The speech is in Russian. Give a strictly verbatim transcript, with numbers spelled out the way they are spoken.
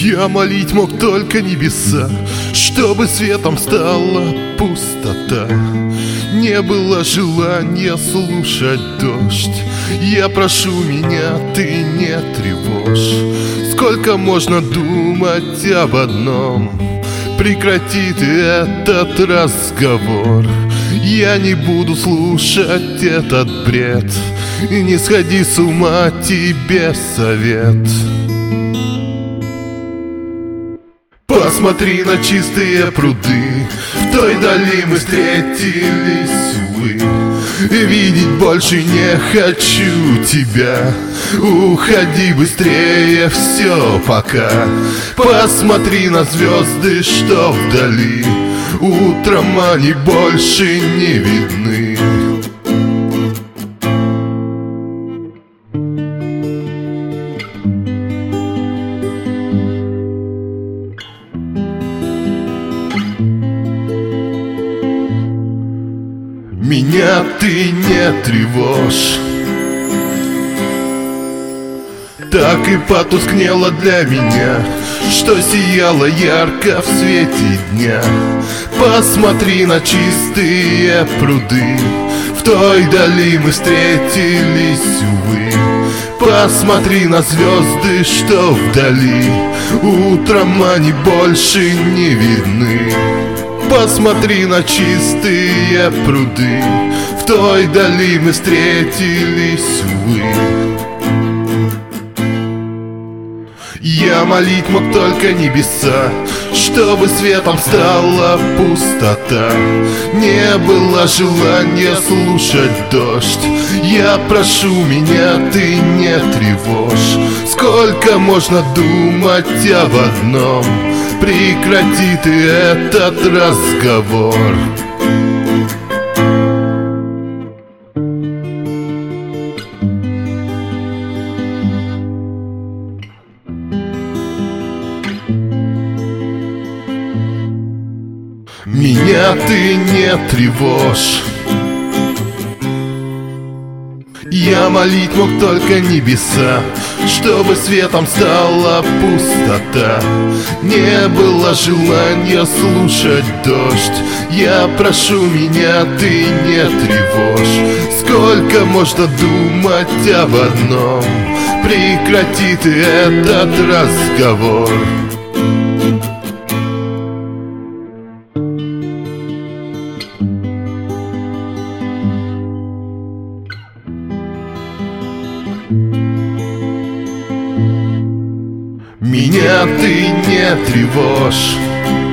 Я молить мог только небеса, чтобы светом стала пустота. Не было желания слушать дождь. Я прошу меня, ты не тревожь. Сколько можно думать об одном? Прекрати ты этот разговор. Я не буду слушать этот бред. И не сходи с ума, тебе совет. Посмотри на чистые пруды, в той дали мы встретились, увы. Видеть больше не хочу тебя. Уходи быстрее, все, пока. Посмотри на звезды, что вдали. Утром они больше не видны. Меня ты не тревожь. Так и потускнело для меня, что сияло ярко в свете дня. Посмотри на чистые пруды, в той дали мы встретились, увы. Посмотри на звезды, что вдали. Утром они больше не видны. Посмотри на чистые пруды, в той дали мы встретились, увы. Я молить мог только небеса, чтобы светом стала пустота. Не было желания слушать дождь. Я прошу меня, ты не тревожь. Сколько можно думать об одном? Прекрати ты этот разговор. Меня ты не тревожь. Я молить мог только небеса, чтобы светом стала пустота. Не было желания слушать дождь. Я прошу меня, ты не тревожь. Сколько можно думать об одном? Прекрати ты этот разговор. Меня ты не тревожь.